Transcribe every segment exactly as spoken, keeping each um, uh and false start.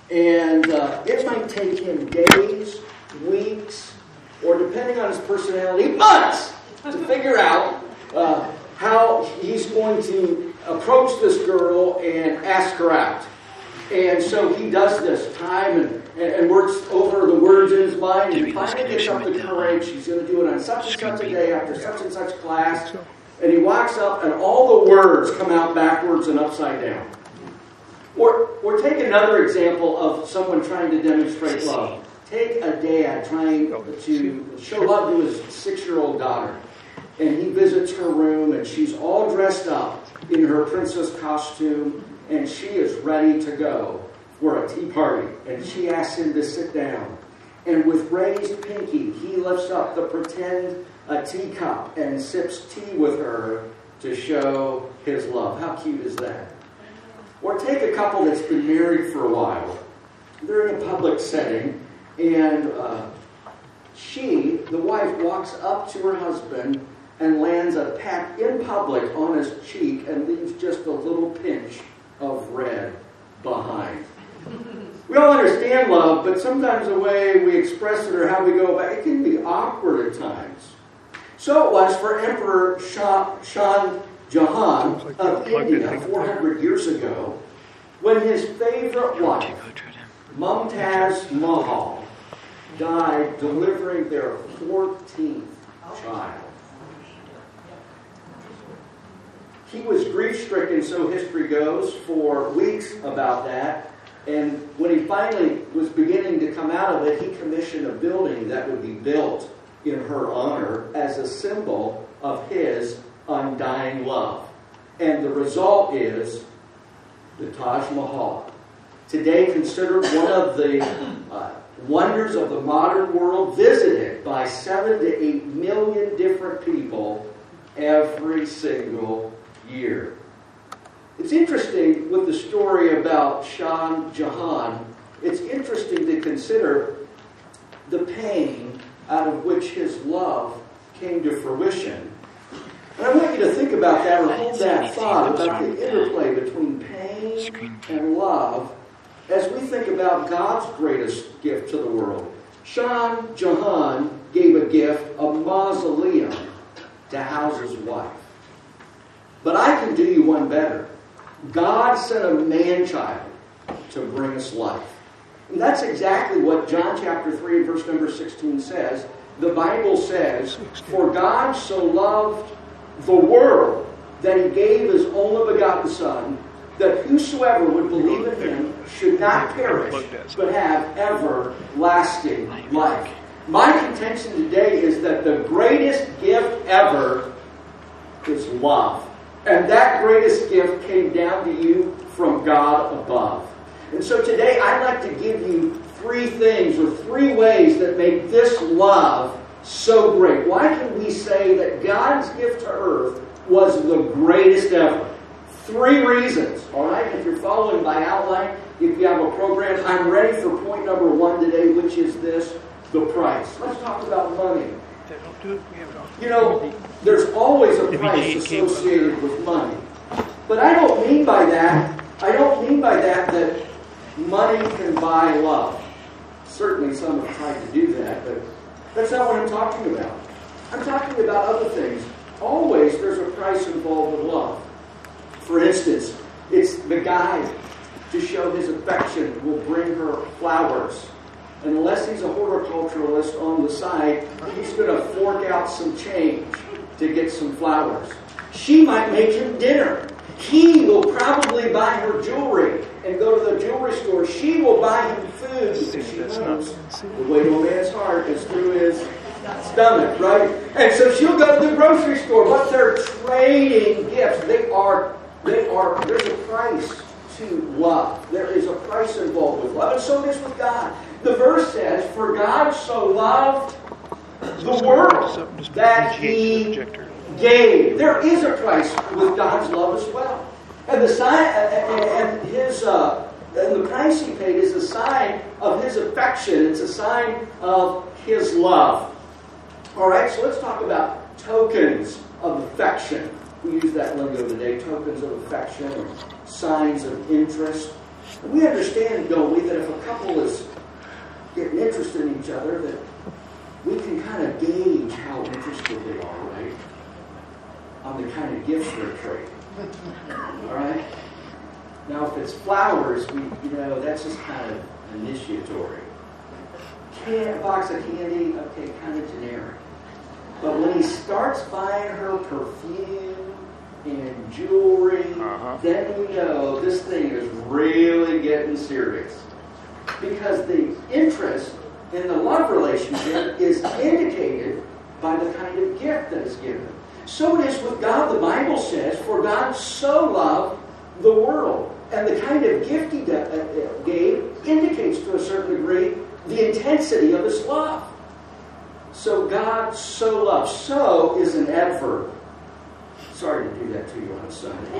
And uh, it might take him days, weeks, or depending on his personality, months to figure out uh, how he's going to approach this girl and ask her out. And so he does this time and, and, and works over the words in his mind, and he finally gets up the courage. He's going to do it on such and such a day after such and such class. And he walks up, and all the words come out backwards and upside down. Or, or take another example of someone trying to demonstrate love. Take a dad trying to show love to his six-year-old daughter. And he visits her room, and she's all dressed up in her princess costume, and she is ready to go for a tea party. And she asks him to sit down. And with raised pinky, he lifts up the pretend a teacup and sips tea with her to show his love. How cute is that? Or take a couple that's been married for a while. They're in a public setting, and uh, she, the wife, walks up to her husband and lands a peck in public on his cheek and leaves just a little pinch of red behind. We all understand love, but sometimes the way we express it or how we go about it, it can be awkward at times. So it was for Emperor Shah, Shah Jahan of India four hundred years ago, when his favorite wife, Mumtaz Mahal, died delivering their fourteenth child. He was grief-stricken, so history goes, for weeks about that. And when he finally was beginning to come out of it, he commissioned a building that would be built in her honor as a symbol of his undying love. And the result is the Taj Mahal. Today considered one of the uh, wonders of the modern world, visited by seven to eight million different people every single year. It's interesting with the story about Shah Jahan, it's interesting to consider the pain out of which his love came to fruition. And I want you to think about that, or hold that thought about the interplay between pain and love as we think about God's greatest gift to the world. Shah Jahan gave a gift, a mausoleum, to house his wife. But I can do you one better. God sent a man-child to bring us life. And that's exactly what John chapter three, verse number sixteen says. The Bible says, "For God so loved the world that he gave his only begotten Son, that whosoever would believe in him should not perish, but have everlasting life." My contention today is that the greatest gift ever is love. And that greatest gift came down to you from God above. And so today I'd like to give you three things, or three ways that make this love so great. Why can we say that God's gift to earth was the greatest ever? Three reasons. All right, if you're following by outline, if you have a program, I'm ready for point number one today, which is this, the price. Let's talk about money. You know, there's always a price associated with money. But I don't mean by that, I don't mean by that that money can buy love. Certainly some have tried to do that, but that's not what I'm talking about. I'm talking about other things. Always there's a price involved with love. For instance, it's the guy, to show his affection, will bring her flowers. And unless he's a horticulturalist on the side, he's going to fork out some change to get some flowers. She might make him dinner. He will probably buy her jewelry and go to the jewelry store. She will buy him food because she knows the way to a man's heart is through his stomach, right? And so she'll go to the grocery store. But they're trading gifts. They are, they are, there's a price to love. There is a price involved with love. And so it is with God. The verse says, "For God so loved the world that he gave." There is a price with God's love as well. And the sign, and his, uh, and the price he paid is a sign of his affection. It's a sign of his love. All right, so let's talk about tokens of affection. We use that lingo today, tokens of affection, or signs of interest. And we understand, don't we, that if a couple is getting interested in each other, that we can kind of gauge how interested they are, right? On the kind of gifts they're trading. All right? Now, if it's flowers, we, you know, that's just kind of initiatory. Can, a box of candy, okay, kind of generic. But when he starts buying her perfume and jewelry, uh-huh. then we know this thing is really getting serious. Because the interest in the love relationship is indicated by the kind of gift that is given. So it is with God. The Bible says, for God so loved the world. And the kind of gift he gave indicates to a certain degree the intensity of his love. So God so loved. So is an adverb. Sorry to do that to you on a Sunday.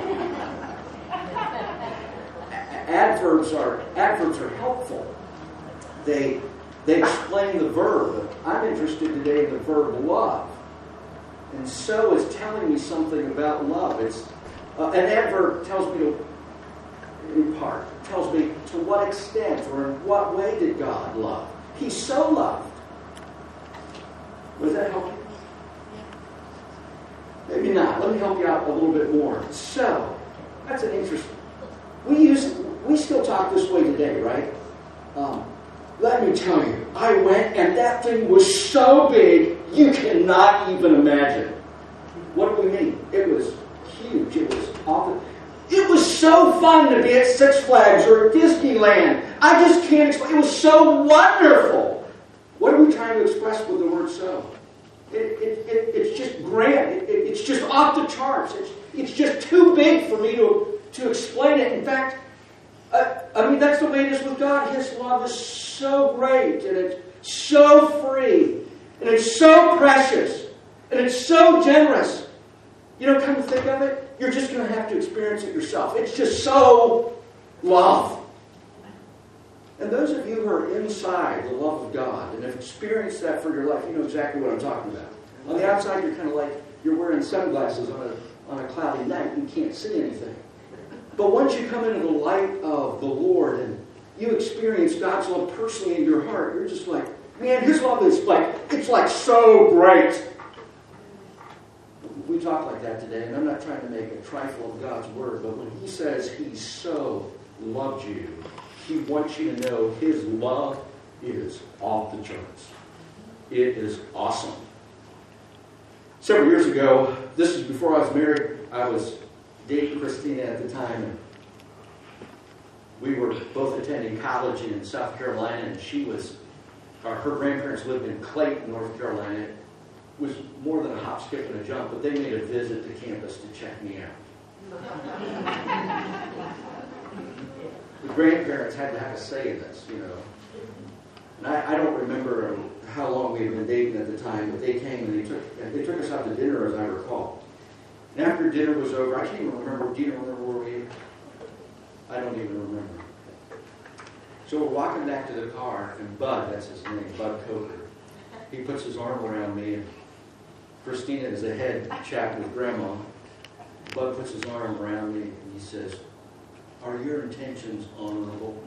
Adverbs are adverbs are helpful. They they explain the verb. I'm interested today in the verb love. And so is telling me something about love. It's uh, an adverb tells me to, in part, tells me to what extent or in what way did God love. He so loved. Does that help you? Maybe not. Let me help you out a little bit more. So, that's an interesting. We use we still talk this way today, right? Um, let me tell you, I went and that thing was so big you cannot even imagine. What do we mean? It was huge. It was awful. It was so fun to be at Six Flags or at Disneyland. I just can't explain. It was so wonderful. What are we trying to express with the word so? It, it, it, it's just grand. It, it, it's just off the charts. It's, it's just too big for me to, to explain it. In fact, uh, I mean, that's the way it is with God. His love is so great, and it's so free, and it's so precious, and it's so generous. You know, come to think of it, you're just going to have to experience it yourself. It's just so love. And those of you who are inside the love of God and have experienced that for your life, you know exactly what I'm talking about. On the outside, you're kind of like you're wearing sunglasses on a, on a cloudy night and you can't see anything. But once you come into the light of the Lord and you experience God's love personally in your heart, you're just like, man, His love is like, it's like so great. We talk like that today, and I'm not trying to make a trifle of God's word, but when He says He so loved you, He wants you to know His love is off the charts. It is awesome. Several years ago, this is before I was married, I was dating Christina at the time, and we were both attending college in South Carolina, and she was, uh, her grandparents lived in Clayton, North Carolina. It was more than a hop, skip, and a jump, but they made a visit to campus to check me out. The grandparents had to have a say in this, you know. And I, I don't remember how long we had been dating at the time, but they came and they took they took us out to dinner, as I recall. And after dinner was over, I can't even remember. Do you remember where we ate? I don't even remember. So we're walking back to the car, and Bud, that's his name, Bud Coker, he puts his arm around me, and Christina is ahead chatting with Grandma. Bud puts his arm around me, and he says, "Are your intentions honorable?"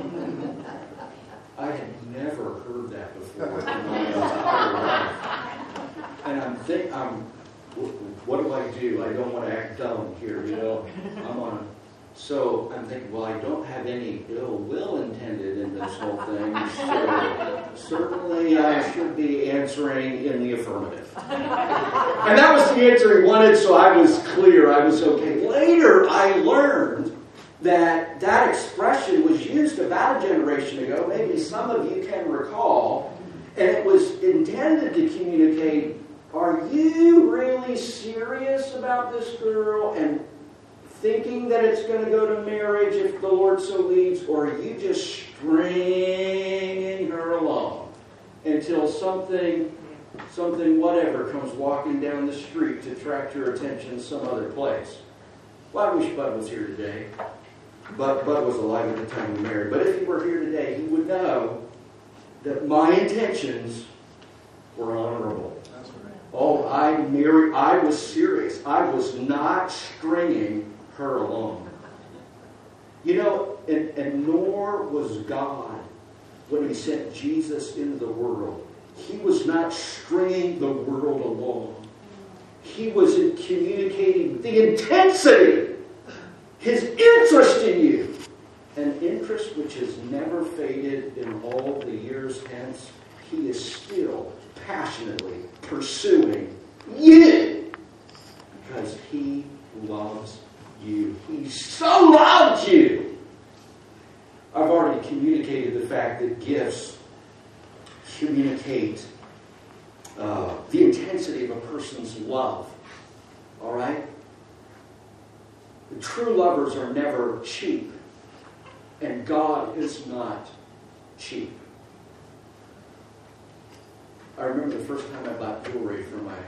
I had never heard that before in my entire life. And I'm think I'm, what do I do? I don't want to act dumb here, you know. I'm on. So I'm thinking, well, I don't have any ill will intended in this whole thing. So certainly I should be answering in the affirmative. And that was the answer he wanted, so I was clear. I was okay. Later, I learned that that expression was used about a generation ago, maybe some of you can recall, and it was intended to communicate, are you really serious about this girl and thinking that it's going to go to marriage if the Lord so leads, or are you just stringing her along until something, something whatever comes walking down the street to attract your attention some other place? Well, I wish Bud was here today. But Bud was alive at the time we married. But if he were here today, he would know that my intentions were honorable. That's right. Oh, I married. I was serious. I was not stringing her along. You know, And, and nor was God when he sent Jesus into the world. He was not stringing the world along. He was communicating the intensity, his interest in you. An interest which has never faded in all the years hence. He is still passionately pursuing you because he loves you. He so loves you. I've already communicated the fact that gifts communicate uh, the intensity of a person's love. All right? The true lovers are never cheap. And God is not cheap. I remember the first time I bought jewelry for my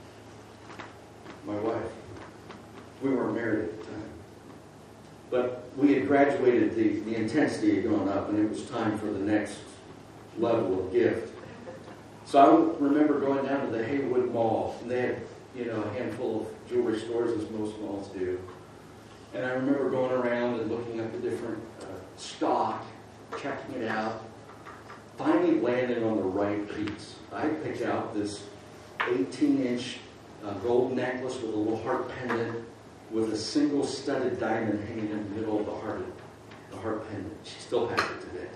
my wife. We weren't married at the time. But we had graduated, the, the intensity had gone up, and it was time for the next level of gift. So I remember going down to the Haywood Mall, and they had, you know, a handful of jewelry stores, as most malls do. And I remember going around and looking at the different uh, stock, checking it out, finally landing on the right piece. I picked out this eighteen-inch uh, gold necklace with a little heart pendant with a single studded diamond hanging in the middle of the heart, the heart pendant. She still has it today.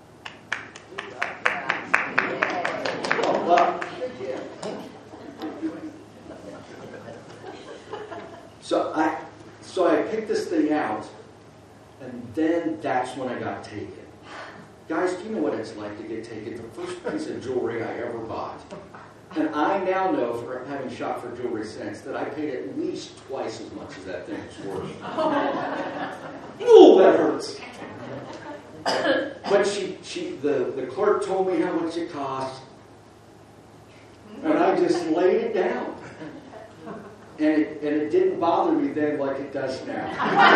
So I, so I picked this thing out, and then that's when I got taken. Guys, do you know what it's like to get taken? The first piece of jewelry I ever bought. And I now know, for having shopped for jewelry since, that I paid at least twice as much as that thing was worth. Ooh, that hurts. But she, she, the, the clerk told me how much it cost, and I just laid it down. And it, and it didn't bother me then like it does now.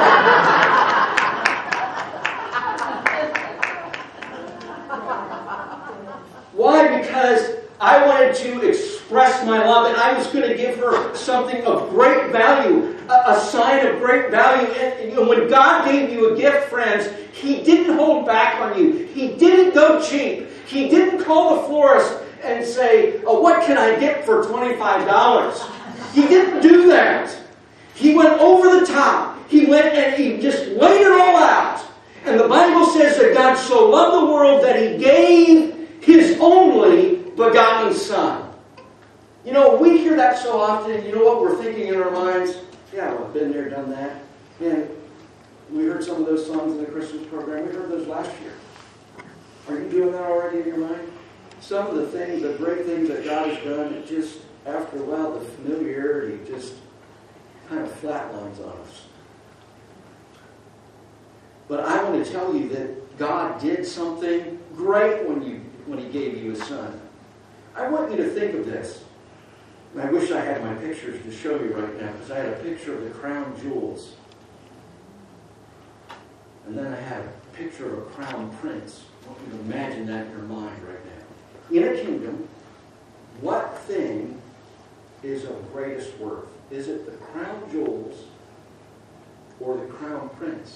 Why? Because I wanted to express my love, and I was going to give her something of great value, a, a sign of great value. And, you know, when God gave you a gift, friends, He didn't hold back on you. He didn't go cheap. He didn't call the florist and say, oh, what can I get for twenty-five dollars? He didn't do that. He went over the top. He went and he just laid it all out. And the Bible says that God so loved the world that He gave His only begotten Son. You know, we hear that so often. You know what we're thinking in our minds? Yeah, well, I've been there, done that. Man, we heard some of those songs in the Christmas program. We heard those last year. Are you doing that already in your mind? Some of the things, the great things that God has done, it just, after a while, the familiarity just kind of flatlines on us. But I want to tell you that God did something great when you when He gave you His Son. I want you to think of this. And I wish I had my pictures to show you right now, because I had a picture of the crown jewels. And then I had a picture of a crown prince. I want you to imagine that in your mind right now. In a kingdom, what thing is of greatest worth? Is it the crown jewels or the crown prince?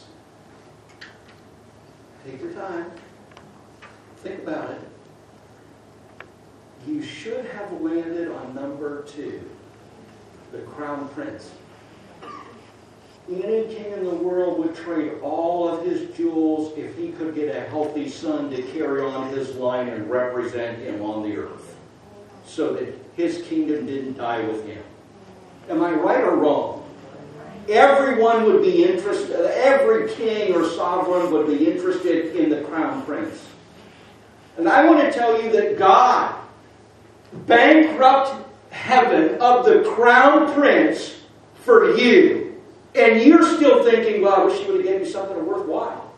Take your time. Think about it. You should have landed on number two, the crown prince. Any king in the world would trade all of his jewels if he could get a healthy son to carry on his line and represent him on the earth, so that his kingdom didn't die with him. Am I right or wrong? Everyone would be interested, every king or sovereign would be interested in the crown prince. And I want to tell you that God bankrupt heaven of the crown prince for you. And you're still thinking, well, I wish He would have given me something worthwhile.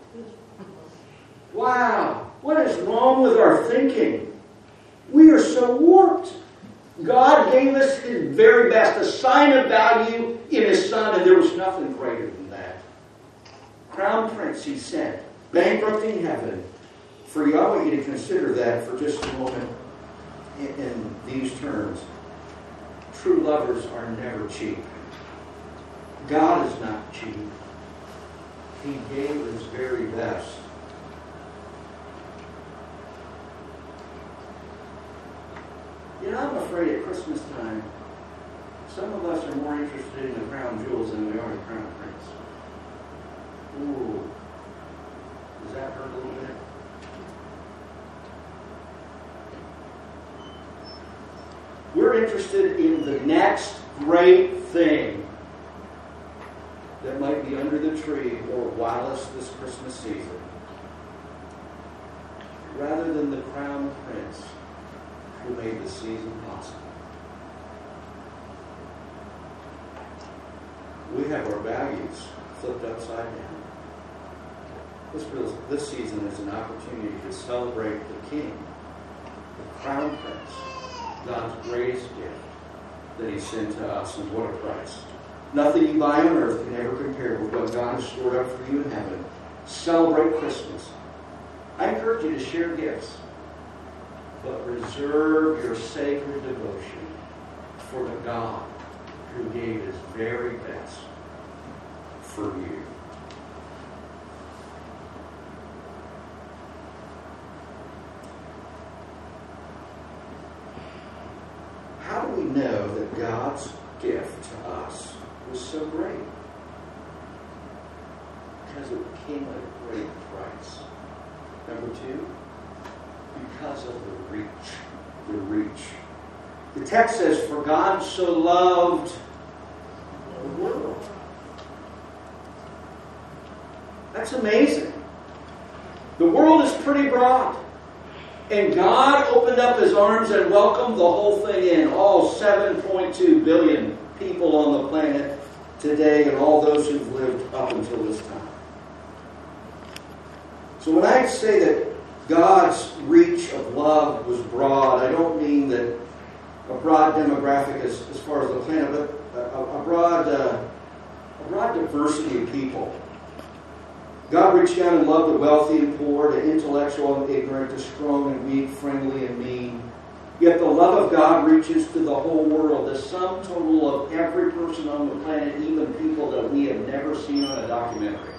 Wow. What is wrong with our thinking? We are so warped. God gave us His very best, a sign of value in His Son, and there was nothing greater than that. Crown Prince He sent, bankrupting heaven. For you, I want you to consider that for just a moment in, in these terms. True lovers are never cheap. God is not cheap. He gave His very best. You know, I'm afraid at Christmas time, some of us are more interested in the crown jewels than we are the crown prince. Ooh. Does that hurt a little bit? We're interested in the next great thing that might be under the tree or wow us this Christmas season, rather than the crown prince who made the season possible. We have our values flipped upside down. This, this season is an opportunity to celebrate the King, the crown prince, God's greatest gift that He sent to us, and what a price. Nothing you buy on earth can ever compare with what God has stored up for you in heaven. Celebrate Christmas. I encourage you to share gifts, but reserve your sacred devotion for the God who gave His very best for you. How do we know that God's gift to us was so great? Because it came at a great price. Number two, because of the reach. The reach. The text says, for God so loved the world. That's amazing. The world is pretty broad. And God opened up His arms and welcomed the whole thing in. All seven point two billion people on the planet today and all those who've lived up until this time. So when I say that God's reach of love was broad, I don't mean that a broad demographic as, as far as the planet, but a, a broad uh, a broad diversity of people. God reached down and loved the wealthy and poor, the intellectual and ignorant, the strong and weak, friendly and mean. Yet the love of God reaches to the whole world, the sum total of every person on the planet, even people that we have never seen on a documentary.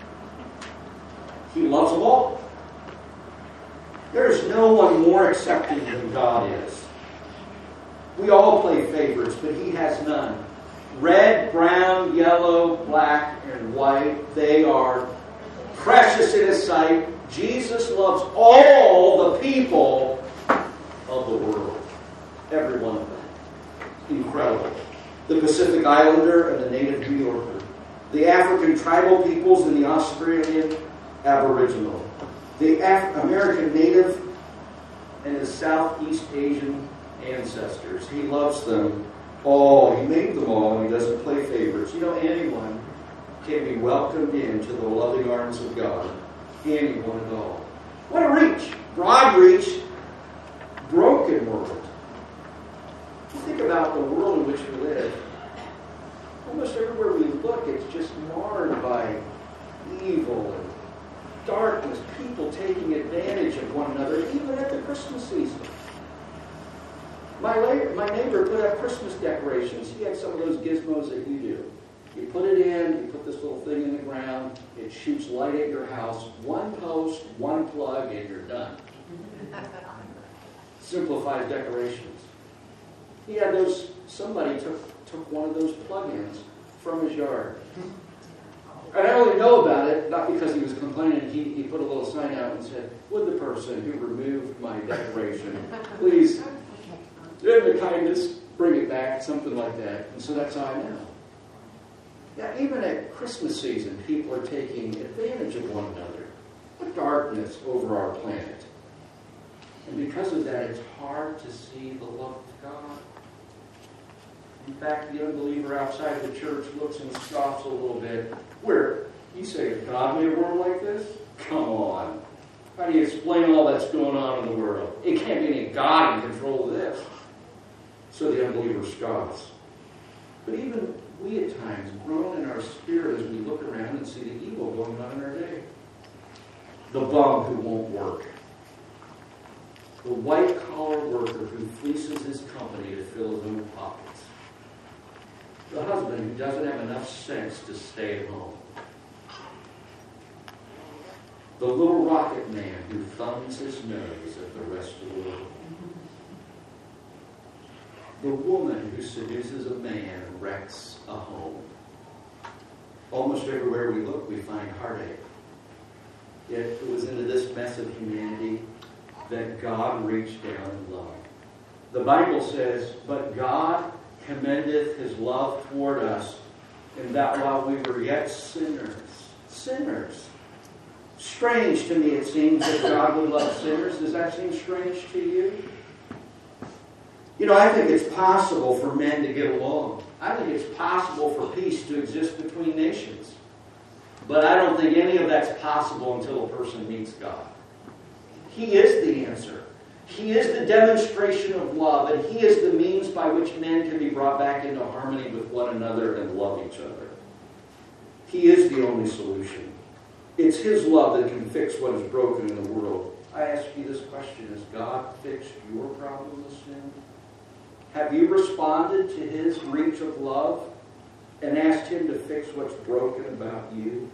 He loves them all. There is no one more accepting than God is. We all play favorites, but He has none. Red, brown, yellow, black, and white, they are precious in His sight. Jesus loves all the people of the world. Every one of them. Incredible. The Pacific Islander and the native New Yorker. The African tribal peoples and the Australian Aboriginal. The Af- American native and the Southeast Asian ancestors. He loves them all. He made them all, and He doesn't play favorites. You know, anyone can be welcomed into the loving arms of God. Anyone at all. What a reach. Broad reach. Broken world. You think about the world in which we live. Almost everywhere we look, it's just marred by evil and darkness. People taking advantage of one another, even at the Christmas season. My, la- my neighbor put up Christmas decorations. He had some of those gizmos that you do. You put it in, you put this little thing in the ground, it shoots light at your house, one post, one plug, and you're done. Simplified decorations. He had those, somebody took, took one of those plug-ins from his yard. And I only know about it, not because he was complaining, he, he put a little sign out and said, would the person who removed my decoration, please, in the kindness, bring it back, something like that. And so that's how I know. Now, even at Christmas season, people are taking advantage of one another. What darkness over our planet. And because of that, it's hard to see the love of God. In fact, the unbeliever outside of the church looks and scoffs a little bit. Where? You say, God made a world like this? Come on. How do you explain all that's going on in the world? It can't be any God in control of this. So the unbeliever scoffs. But even we at times groan in our spirit as we look around and see the evil going on in our day. The bum who won't work. The white-collar worker who fleeces his company to fill his own pockets. The husband who doesn't have enough sense to stay at home. The little rocket man who thumbs his nose at the rest of the world. The woman who seduces a man wrecks a home. Almost everywhere we look, we find heartache. Yet it was into this mess of humanity that God reached down in love. The Bible says, but God commendeth his love toward us, in that while we were yet sinners, sinners. Strange to me it seems that God would love sinners. Does that seem strange to you? You know, I think it's possible for men to get along. I think it's possible for peace to exist between nations. But I don't think any of that's possible until a person meets God. He is the answer. He is the demonstration of love, and He is the means by which men can be brought back into harmony with one another and love each other. He is the only solution. It's His love that can fix what is broken in the world. I ask you this question: has God fixed your problem with sin? Have you responded to His reach of love and asked Him to fix what's broken about you?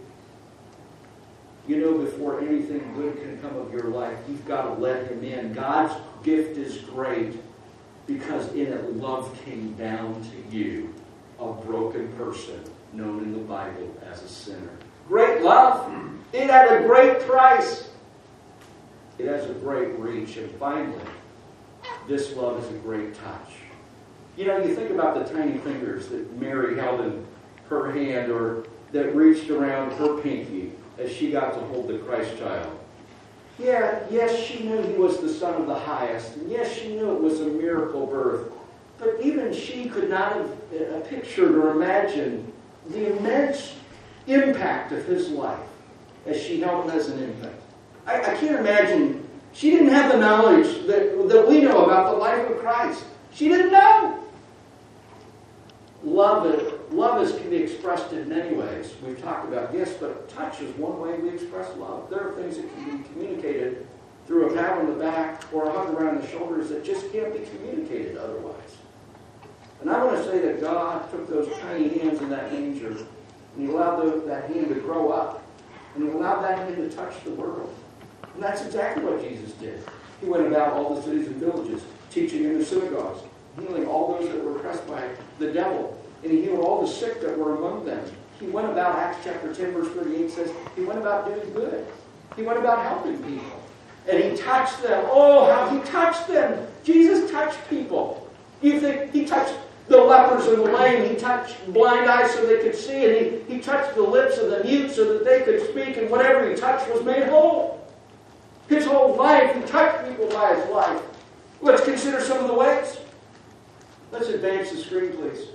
You know, before anything good can come of your life, you've got to let Him in. God's gift is great because in it love came down to you, a broken person known in the Bible as a sinner. Great love. It had a great price. It has a great reach. And finally, this love is a great touch. You know, you think about the tiny fingers that Mary held in her hand or that reached around her pinky as she got to hold the Christ child. Yeah, yes, she knew He was the Son of the Highest. And yes, she knew it was a miracle birth. But even she could not have uh, pictured or imagined the immense impact of His life as she held Him as an infant. I, I can't imagine. She didn't have the knowledge that, that we know about the life of Christ. She didn't know. Love, is, love is, can be expressed in many ways. We've talked about gifts, but touch is one way we express love. There are things that can be communicated through a pat on the back or a hug around the shoulders that just can't be communicated otherwise. And I want to say that God took those tiny hands in that manger and He allowed those, that hand to grow up. And He allowed that hand to touch the world. And that's exactly what Jesus did. He went about all the cities and villages, teaching in the synagogues, healing all those that were oppressed by the devil. And He healed all the sick that were among them. He went about, Acts chapter ten, verse thirty-eight says, He went about doing good. He went about helping people. And He touched them. Oh, how He touched them. Jesus touched people. You think He touched the lepers and the lame. He touched blind eyes so they could see. And He, he touched the lips of the mute so that they could speak. And whatever He touched was made whole. His whole life, He touched people by His life. Let's consider some of the ways. Let's advance the screen, please.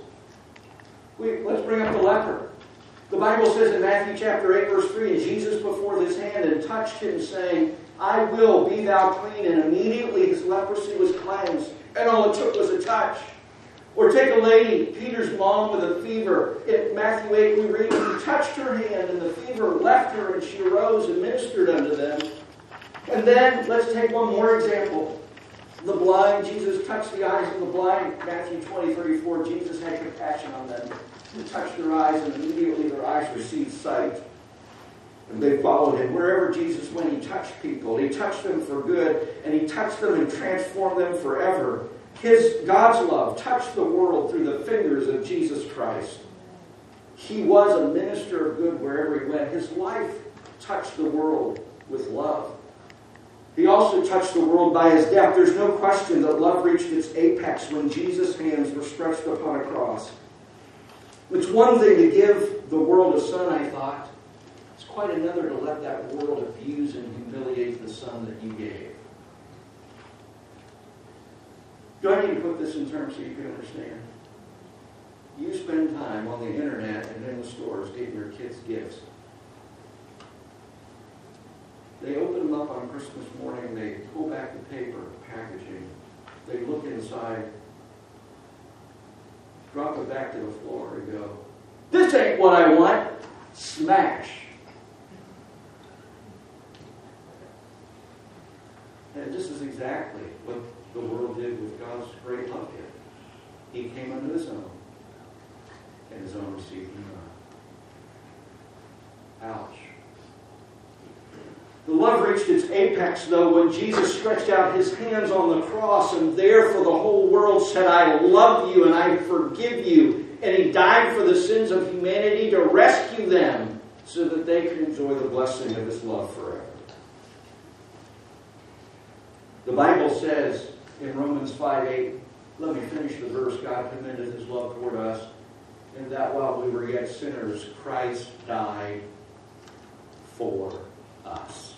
We, let's bring up the leper. The Bible says in Matthew chapter eight, verse three, and Jesus put forth His hand and touched him, saying, I will, be thou clean. And immediately his leprosy was cleansed. And all it took was a touch. Or take a lady, Peter's mom, with a fever. In Matthew eight, we read, He touched her hand, and the fever left her, and she arose and ministered unto them. And then, let's take one more example. The blind, Jesus touched the eyes of the blind. Matthew twenty, thirty-four, Jesus had compassion on them. He touched their eyes, and immediately their eyes received sight. And they followed Him. Wherever Jesus went, He touched people. He touched them for good, and He touched them and transformed them forever. His, God's love touched the world through the fingers of Jesus Christ. He was a minister of good wherever He went. His life touched the world with love. He also touched the world by His death. There's no question that love reached its apex when Jesus' hands were stretched upon a cross. It's one thing to give the world a son, I thought. It's quite another to let that world abuse and humiliate the son that you gave. Do I need to put this in terms so you can understand? You spend time on the internet and in the stores getting your kids gifts. They open them up on Christmas morning, they pull back the paper packaging, they look inside, drop it back to the floor and go, this ain't what I want. Smash. And this is exactly what the world did with God's great love gift. He came unto His own, and His own received Him not. Ouch. The love reached its apex, though, when Jesus stretched out his hands on the cross and there for the whole world said, I love you and I forgive you. And he died for the sins of humanity to rescue them so that they could enjoy the blessing of his love forever. The Bible says in Romans five eight, let me finish the verse, God commended his love toward us, and that while we were yet sinners, Christ died for us.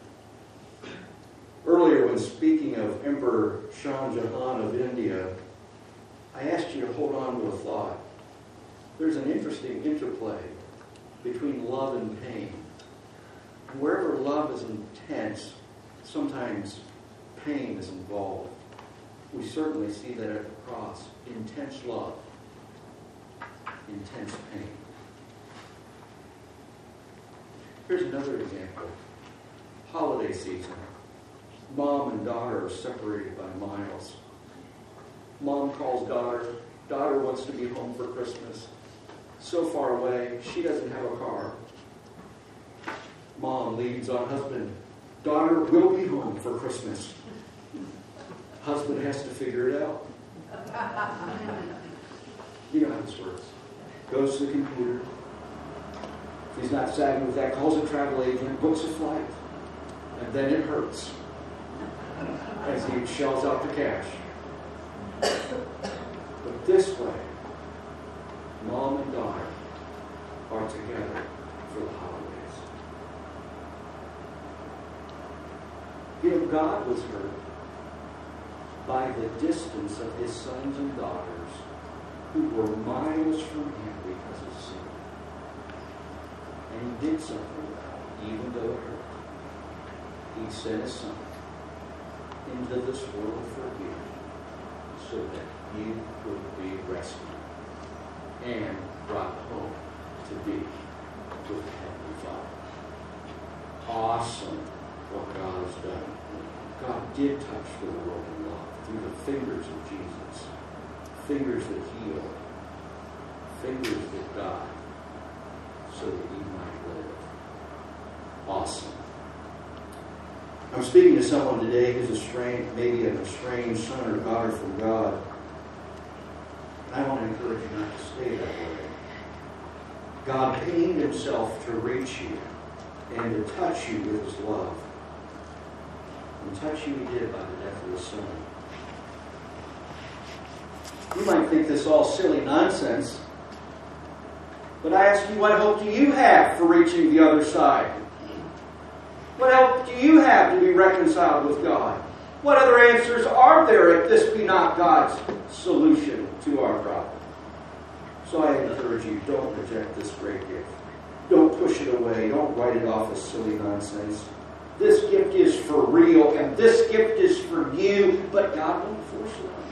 Earlier, when speaking of Emperor Shah Jahan of India, I asked you to hold on to a thought. There's an interesting interplay between love and pain. And wherever love is intense, sometimes pain is involved. We certainly see that at the cross. Intense love, intense pain. Here's another example. Holiday season. Mom and daughter are separated by miles. Mom calls daughter. Daughter wants to be home for Christmas. So far away, she doesn't have a car. Mom leads on husband. Daughter will be home for Christmas. Husband has to figure it out. You know how this works. Goes to the computer. If he's not sagging with that, calls a travel agent, books a flight. And then it hurts as he shells out the cash. But this way, mom and daughter are together for the holidays. You know, God was hurt by the distance of his sons and daughters who were miles from him because of sin. And he did something about it, even though it hurt. He sent his son into this world for you so that you would be rescued and brought home to be with the Heavenly Father. Awesome what God has done. God did touch the world in love through the fingers of Jesus. Fingers that heal. Fingers that die so that you might live. Awesome. I'm speaking to someone today who's estranged, maybe an estranged son or daughter from God. I want to encourage you not to stay that way. God pained himself to reach you and to touch you with his love. And touch you he did by the death of his son. You might think this all silly nonsense, but I ask you, what hope do you have for reaching the other side? What hope do you have to be reconciled with God? What other answers are there if this be not God's solution to our problem? So I encourage you, don't reject this great gift. Don't push it away. Don't write it off as silly nonsense. This gift is for real, and this gift is for you, but God won't force it on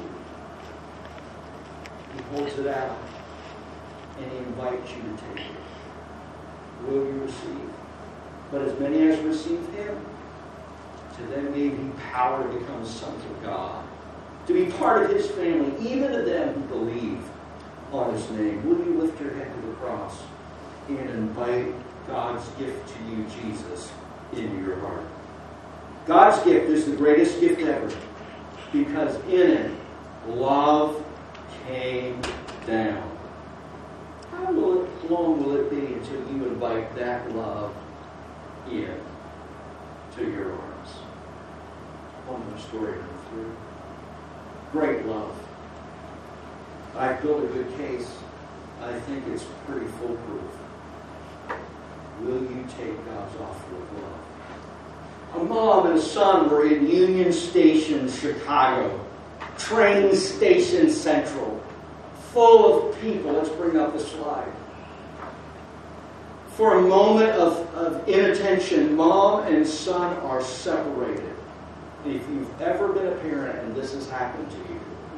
you. He holds it out, and he invites you to take it. Will you receive? But as many as receive him, to them gave he power to become sons of God, to be part of his family, even to them who believe on his name. Will you lift your head to the cross and invite God's gift to you, Jesus, into your heart? God's gift is the greatest gift ever, because in it, love came down. How will it, long will it be until you invite that love in to your arms? One more story to go through. Great love. I've built a good case. I think it's pretty foolproof. Will you take God's offer of love? A mom and a son were in Union Station, Chicago. Train station central. Full of people. Let's bring up the slide. For a moment of, of inattention, mom and son are separated. If you've ever been a parent and this has happened to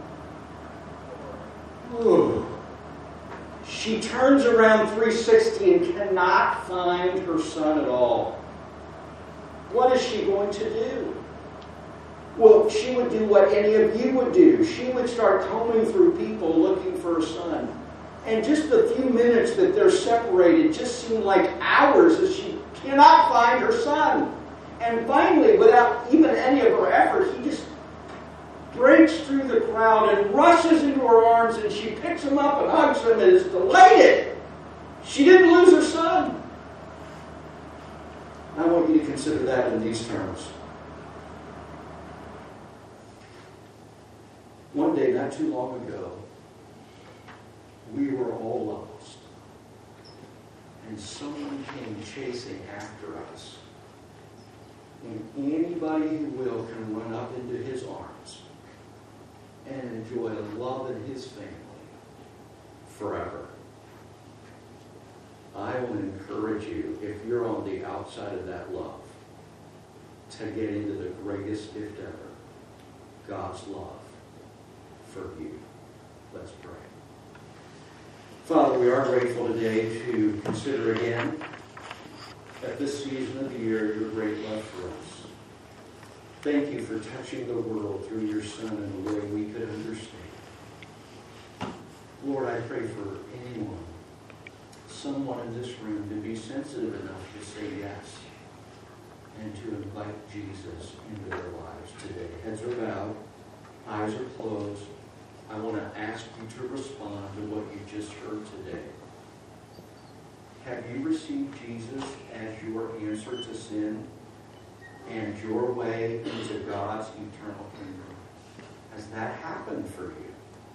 you, ooh, she turns around three sixty and cannot find her son at all. What is she going to do? Well, she would do what any of you would do. She would start combing through people looking for her son. And just the few minutes that they're separated just seem like hours as she cannot find her son. And finally, without even any of her effort, he just breaks through the crowd and rushes into her arms, and she picks him up and hugs him and is delighted. She didn't lose her son. I want you to consider that in these terms. One day, not too long ago, we were all lost. And someone came chasing after us. And anybody who will can run up into his arms and enjoy love in his family forever. I want to encourage you, if you're on the outside of that love, to get into the greatest gift ever, God's love for you. Let's pray. Father, we are grateful today to consider again at this season of the year your great love for us. Thank you for touching the world through your Son in a way we could understand. Lord, I pray for anyone, someone in this room, to be sensitive enough to say yes and to invite Jesus into their lives today. Heads are bowed, eyes are closed. I want to ask you to respond to what you just heard today. Have you received Jesus as your answer to sin and your way into God's eternal kingdom? Has that happened for you?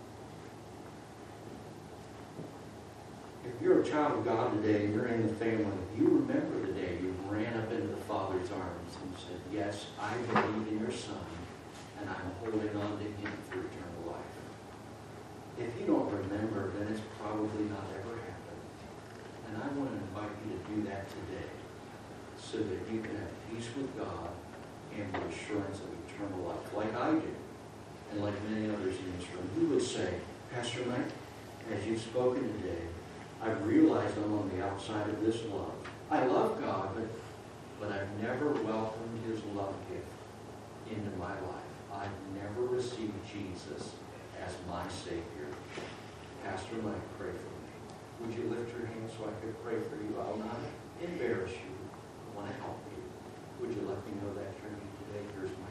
If you're a child of God today and you're in the family, you remember the day you ran up into the Father's arms and said, yes, I believe in your Son, and I'm holding on to him for eternal life. If you don't remember, then it's probably not ever happened. And I want to invite you to do that today so that you can have peace with God and the assurance of eternal life, like I do, and like many others in this room. Who would say, Pastor Mike, as you've spoken today, I've realized I'm on the outside of this love. I love God, but, but I've never welcomed his love gift into my life. I've never received Jesus as my Savior. Pastor Mike, pray for me. Would you lift your hand so I could pray for you? I'll not embarrass you. I want to help you. Would you let me know that you're me today? Here's my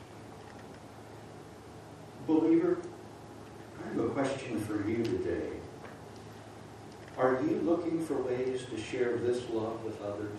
hand. Believer, I have a question for you today. Are you looking for ways to share this love with others?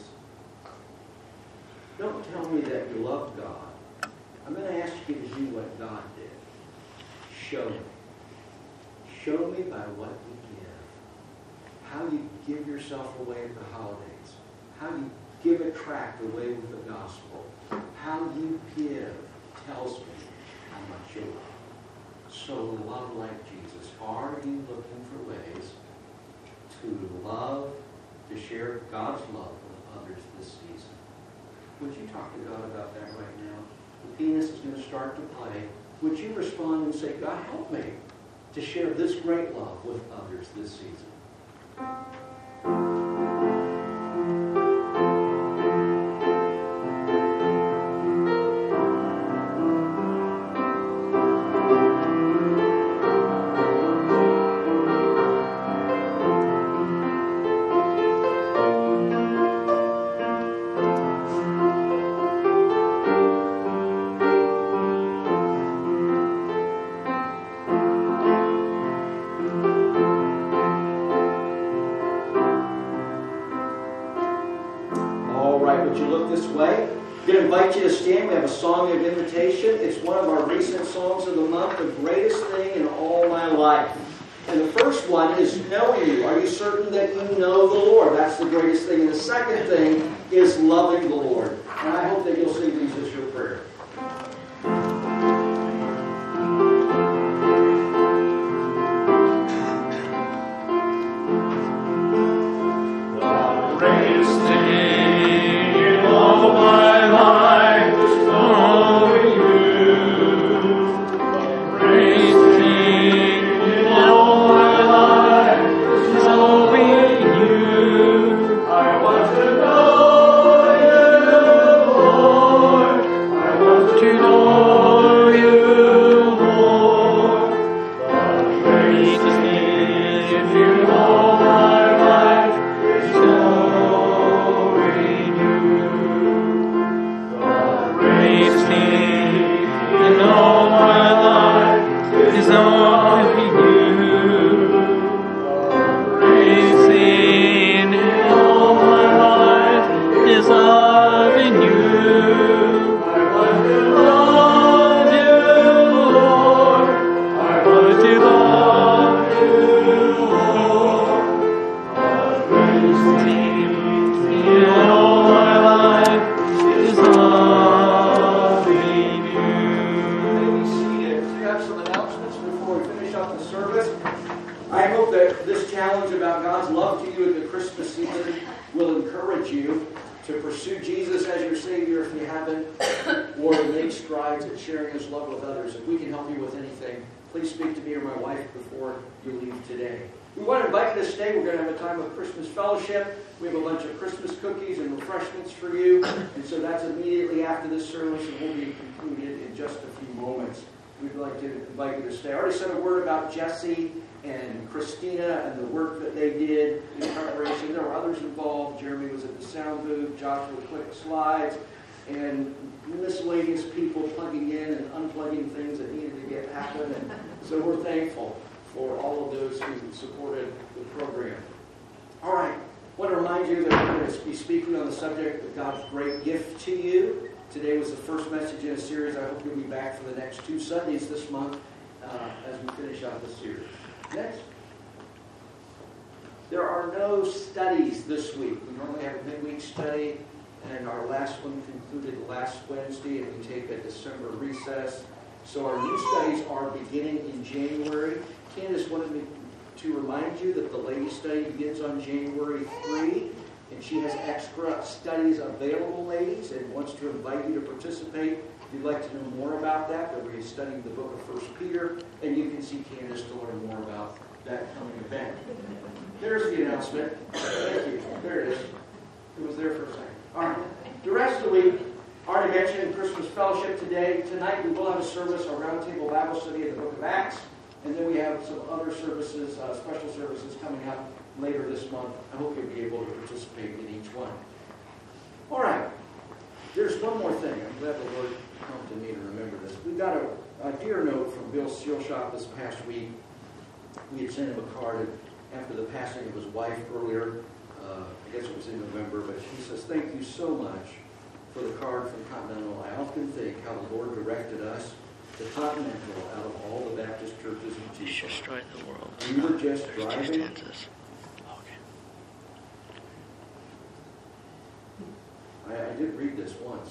Don't tell me that you love God. I'm going to ask you to do what God did. Show me. Show me by what you give. How you give yourself away at the holidays. How you give a tract away with the gospel. How you give tells me how much you love. So love like Jesus. Are you looking for ways to love, to share God's love with others this season? Would you talk to God about that right now? The pianist is going to start to play. Would you respond and say, God, help me to share this great love with others this season? You to stand. We have a song of invitation. It's one of our recent songs of the month, the greatest thing in all my life. And the first one is knowing you. Are you certain that you know the Lord? That's the greatest thing. And the second thing is loving the Lord. And I hope that you'll see these as your prayer. The greatest thing in all my life. that this challenge about God's love to you at the Christmas season will encourage you to pursue Jesus as your Savior if you haven't, or to make strides at sharing His love with others. If we can help you with anything, please speak to me or my wife before you leave today. We want to invite you to stay. We're going to have a time of Christmas fellowship. We have a bunch of Christmas cookies and refreshments for you. And so that's immediately after this service, and we'll be concluded in just a few moments. We'd like to invite you to stay. I already said a word about Jesse and Christina and the work that they did in preparation. There were others involved. Jeremy was at the sound booth. Joshua clicked slides. And miscellaneous people plugging in and unplugging things that needed to get happen. And so we're thankful for all of those who supported the program. All right. I want to remind you that we're going to be speaking on the subject of God's great gift to you. Today was the first message in a series. I hope you'll be back for the next two Sundays this month uh, as we finish out the series. Next. There are no studies this week. We normally have a midweek study, and our last one concluded last Wednesday, and we take a December recess. So our new studies are beginning in January. Candace wanted me to remind you that the ladies' study begins on January third, and she has extra studies available, ladies, and wants to invite you to participate. If you'd like to know more about that, we'll be studying the book of First Peter, and you can see Candace to learn more about that coming event. There's the announcement. Thank you. There it is. It was there for a second. All right. The rest of the week, already mentioned Christmas Fellowship today. Tonight we will have a service, a roundtable Bible study in the book of Acts. And then we have some other services, uh, special services coming up later this month. I hope you'll be able to participate in each one. All right. There's one more thing. I'm glad the Lord prompted me to remember this. We got a, a dear note from Bill Sealshop this past week. We had sent him a card after the passing of his wife earlier. Uh, I guess it was in November, but she says, "Thank you so much for the card from Continental. I often think how the Lord directed us to Continental out of all the Baptist churches in Jesus. Destroy the world. We were just There's driving." two stanzas. Okay. I, I did read this once.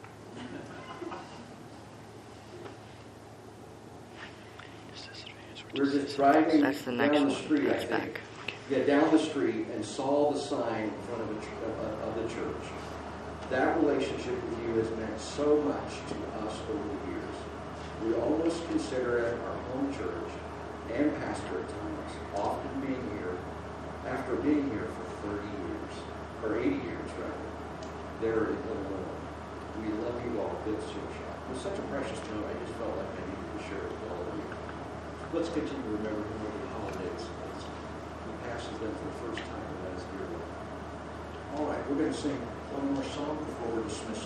We're just driving That's the next down the one. street, I That's think. back. Okay. Yeah, down the street and saw the sign in front of, a, ch- uh, of the church. That relationship with you has meant so much to us over the years. We almost consider it our home church and pastor at times, often being here, after being here for thirty years, or eighty years rather, there in Illinois. We love you all, Bill Sealshop. It was such a precious note, I just felt like I needed to share it with all of you. Let's continue to remember him over the holidays. He passes them for the first time, and that is dear Lord. All right, we're going to sing one more song before we're dismissed.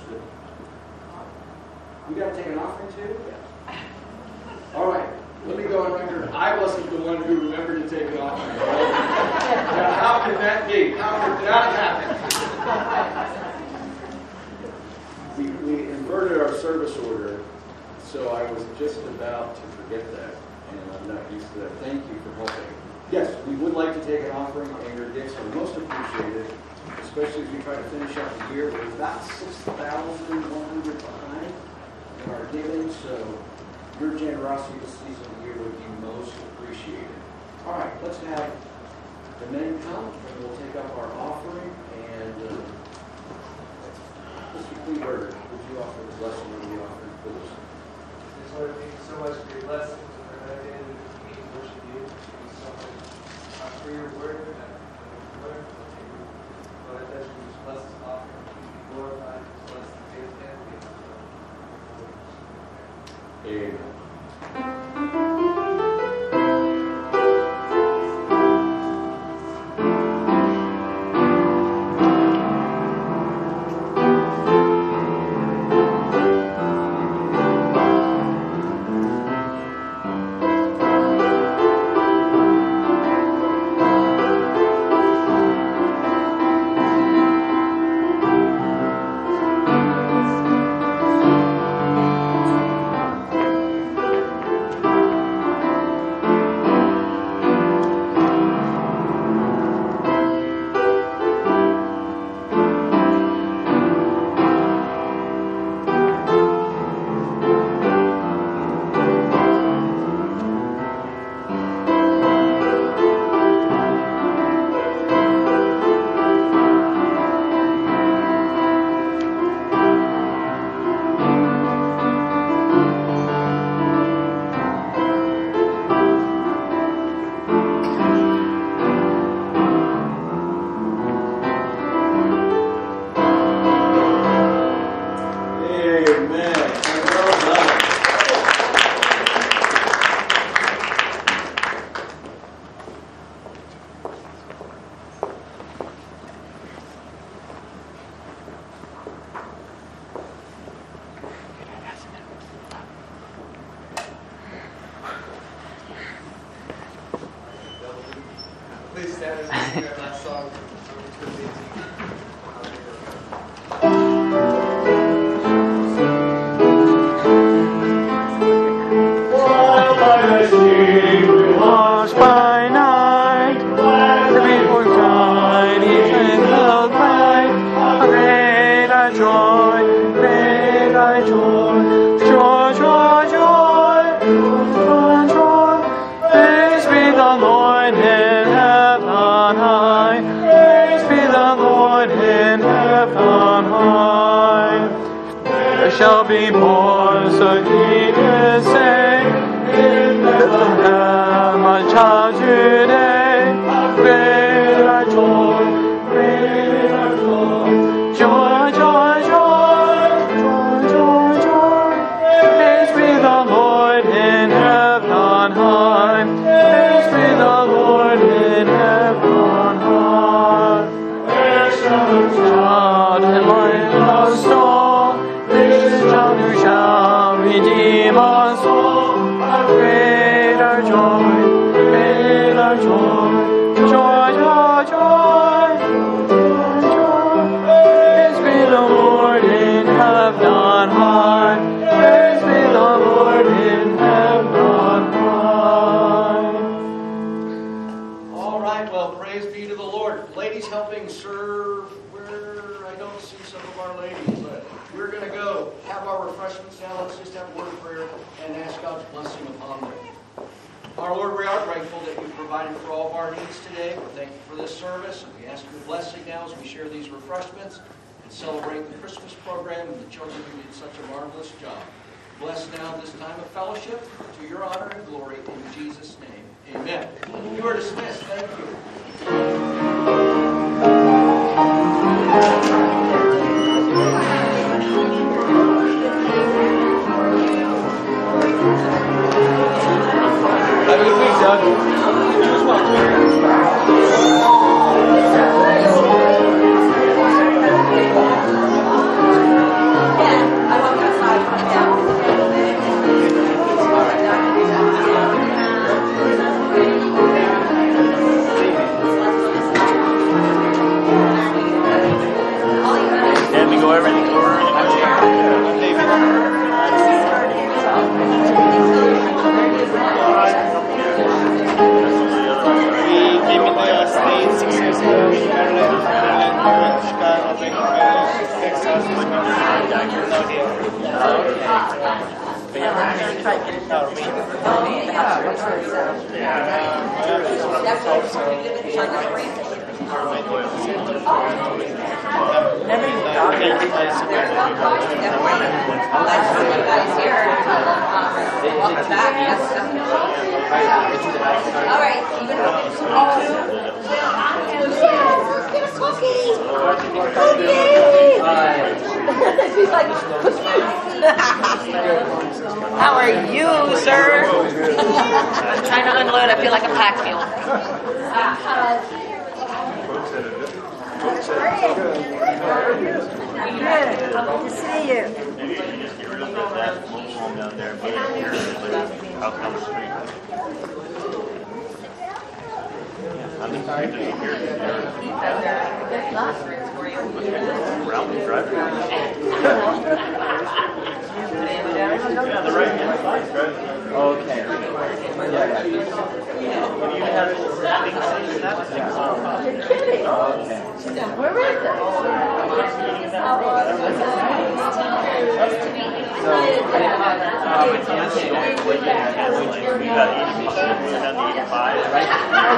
We got to take an offering too? Yeah. All right, let me go on record. I wasn't the one who remembered to take an offering. Now, how could that be? How could that happen? we, we inverted our service order, so I was just about to forget that. And I'm not used to that. Thank you for helping. Yes, we would like to take an offering, and your gifts are most appreciated, especially as we try to finish out the year. We're about six thousand one hundred behind in our giving, so your generosity this season of the year would be most appreciated. All right, let's have the men come, and we'll take up our offering. And uh, Mister Kleberger, would you offer the blessing of the offering, please? Lord, thank you so much for your blessings. Worship you. Thank you so much uh, for your word and for your word. Lord, I bless you. Just bless this offering. Keep you glorified. Just bless the faith and the Amen. stand as we sing our last song from Chris eighteen. Washed by night, the before time, even held bright. Great our joy, great our joy, joy, joy, joy, joy, joy. Praise be the Lord in heaven high. Praise be the Lord in heaven high. There shall be more, so he did say. Bethlehem, a child today, great our joy, great our joy, joy, joy, joy, joy, joy, joy. Praise be the Lord in heaven high, praise be the Lord in heaven high. There shall be child and light of soul, this child who shall redeem us all. Great our joy, great our joy, joy, joy, joy, joy, joy. Praise be the Lord in heaven high, praise be the Lord in heaven high. All right, well, praise be to the Lord. Ladies helping serve, where I don't see some of our ladies, but we're going to go have our refreshments now. Let's just have a word of prayer and ask God's blessing upon them. Our Lord, we are grateful that you've provided for all of our needs today. We thank you for this service, and we ask your blessing now as we share these refreshments and celebrate the Christmas program and the children who did such a marvelous job. Bless now this time of fellowship to your honor and glory in Jesus' name. Amen. You are dismissed. Thank you. Have a good week, Doug. You as well. Yeah, I walked outside and went down. And we go everything over. Never even thought of it. Last time you guys here, welcome back. Yes, all right, you gonna get a cookie. Cookie. She's like, how are you, sir? I'm trying to unload. I feel like a pack mule. Good. Good to see you. Maybe you can just get rid of that mobile home down there, but here is out down the street. I'm sorry to hear Round the drive. Yeah, the right hand side, right? Okay. You have things in that thing. You're kidding. Okay. Where is it? So, Um, it's Nancy, what you have, we got eighty-six, we got eighty-five, right?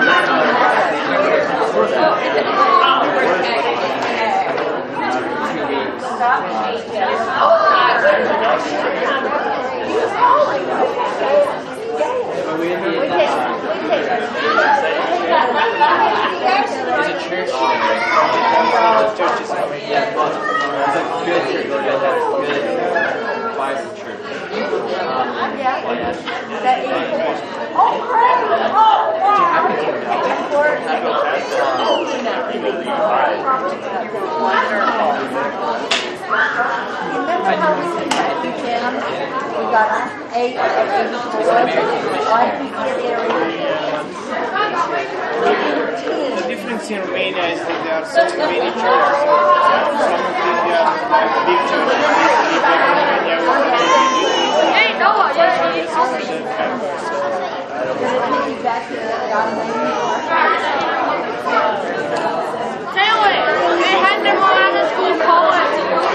Remember how we said that we did them? We got eight at each board, one P C area. The difference in Romania is that there are so many churches. Some of them they are like big churches. Like in Romania, we have Hey, Noah, yeah, some of them have so. Taylor, it had them all out of school Poland.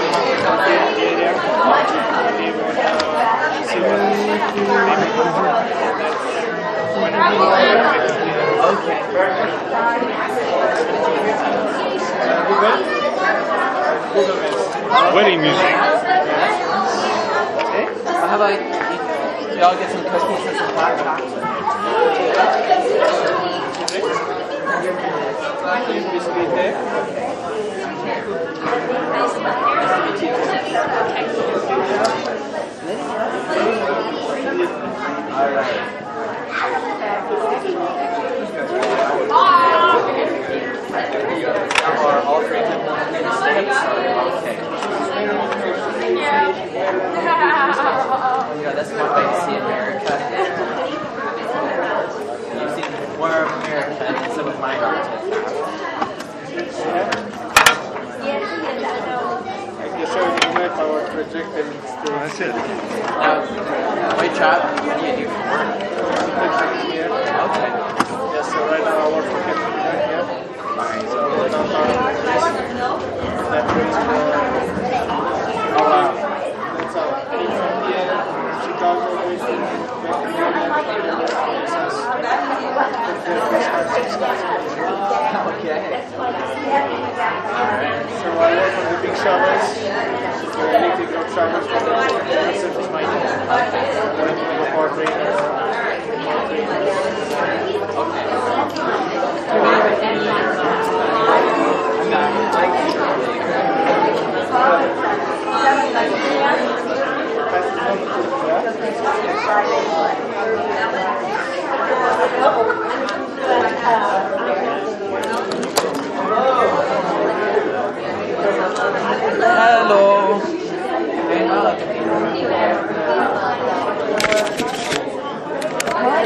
Wedding music. Okay. Well, how about you, y'all get some cookies and some hot chocolate? Biscuit there. All right. Or alternative mistakes? Okay. You know, that's one way to see America. You've seen more of America than some of my relatives have. I guess everything met our project and it's still. That's it. Now, wait, child, what do you do for work? Here. Okay. Yes, so right now I work for Caterpillar here. Fine. So we're not on that brings uh, our, that's our Chicago based in Okay. Alright. So I work on the big shovels, the electric rock shovels for the surface mining. Okay. The power trainers. Okay.